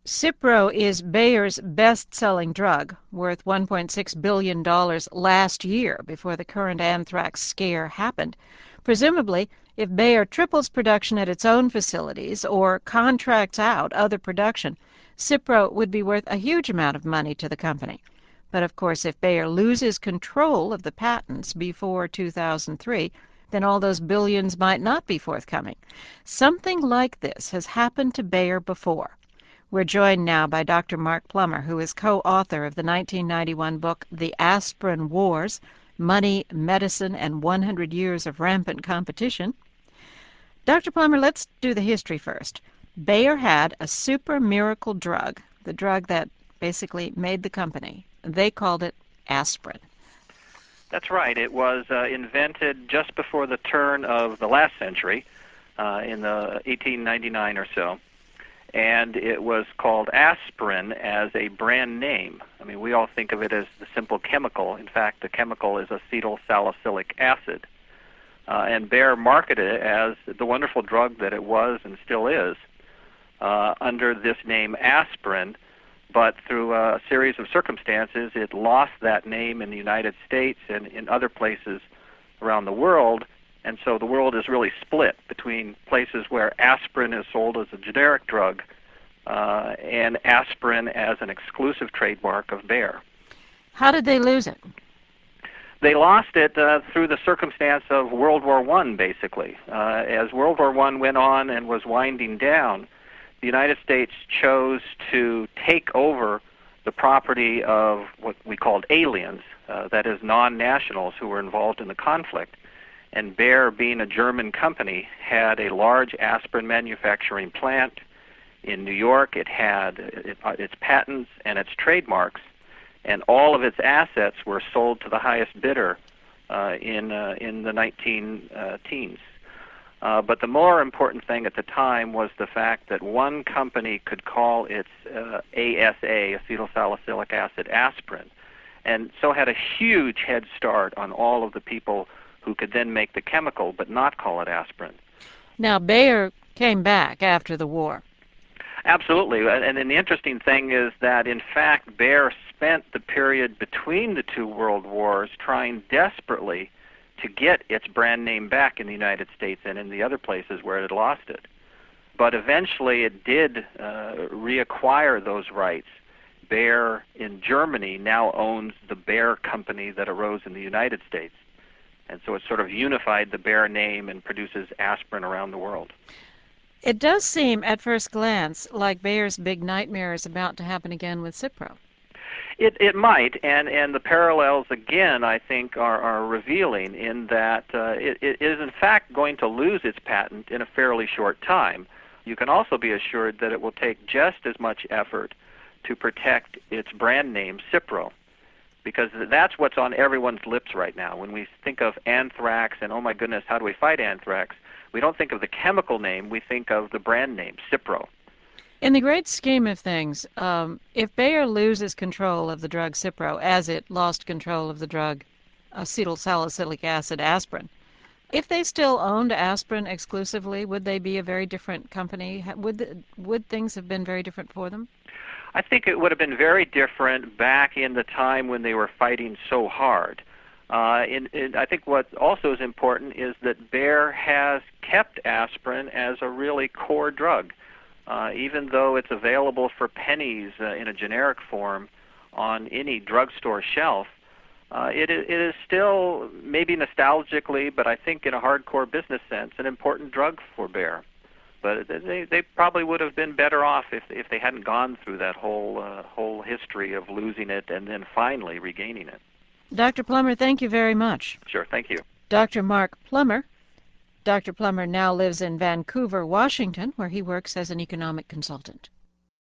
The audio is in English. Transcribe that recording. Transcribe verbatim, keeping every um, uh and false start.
Cipro is Bayer's best-selling drug, worth one point six billion dollars last year before the current anthrax scare happened. Presumably, if Bayer triples production at its own facilities or contracts out other production, Cipro would be worth a huge amount of money to the company. But of course, if Bayer loses control of the patents before two thousand three, then all those billions might not be forthcoming. Something like this has happened to Bayer before. We're joined now by Doctor Mark Plummer, who is co-author of the nineteen ninety-one book The Aspirin Wars, Money, Medicine, and one hundred Years of Rampant Competition. Doctor Plummer, let's do the history first. Bayer had a super miracle drug, the drug that basically made the company. They called it aspirin. That's right. It was uh, invented just before the turn of the last century, uh, in the eighteen ninety-nine or so. And it was called aspirin as a brand name. I mean, we all think of it as the simple chemical. In fact, the chemical is acetyl salicylic acid. Uh, and Bayer marketed it as the wonderful drug that it was and still is uh, under this name aspirin. But through a series of circumstances, it lost that name in the United States and in other places around the world. And so the world is really split between places where aspirin is sold as a generic drug uh, and aspirin as an exclusive trademark of Bayer. How did they lose it? They lost it uh, through the circumstance of World War One, basically. Uh, as World War One went on and was winding down, the United States chose to take over the property of what we called aliens, uh, that is, non-nationals who were involved in the conflict. And Bayer, being a German company, had a large aspirin manufacturing plant in New York. It had it, uh, its patents and its trademarks, and all of its assets were sold to the highest bidder uh, in uh, in the nineteen teens. Uh, but the more important thing at the time was the fact that one company could call its uh, A S A, acetyl salicylic acid, aspirin, and so had a huge head start on all of the people who could then make the chemical but not call it aspirin. Now, Bayer came back after the war. Absolutely. And, and the interesting thing is that, in fact, Bayer spent the period between the two world wars trying desperately to get its brand name back in the United States and in the other places where it had lost it. But eventually it did uh, reacquire those rights. Bayer in Germany now owns the Bayer company that arose in the United States. And so it sort of unified the Bayer name and produces aspirin around the world. It does seem, at first glance, like Bayer's big nightmare is about to happen again with Cipro. It it might, and, and the parallels, again, I think, are, are revealing in that uh, it, it is, in fact, going to lose its patent in a fairly short time. You can also be assured that it will take just as much effort to protect its brand name, Cipro, because that's what's on everyone's lips right now. When we think of anthrax and, oh my goodness, how do we fight anthrax, we don't think of the chemical name, we think of the brand name, Cipro. In the great scheme of things, um, if Bayer loses control of the drug Cipro, as it lost control of the drug acetyl salicylic acid, aspirin, if they still owned aspirin exclusively, would they be a very different company? Would the, would things have been very different for them? I think it would have been very different back in the time when they were fighting so hard. Uh, in, in, I think what also is important is that Bayer has kept aspirin as a really core drug. Uh, even though it's available for pennies uh, in a generic form on any drugstore shelf, uh, it, it is still, maybe nostalgically, but I think in a hardcore business sense, an important drug for Bayer. But they, they probably would have been better off if, if they hadn't gone through that whole, uh, whole history of losing it and then finally regaining it. Doctor Plummer, thank you very much. Sure, thank you. Doctor Mark Plummer. Doctor Plummer now lives in Vancouver, Washington, where he works as an economic consultant.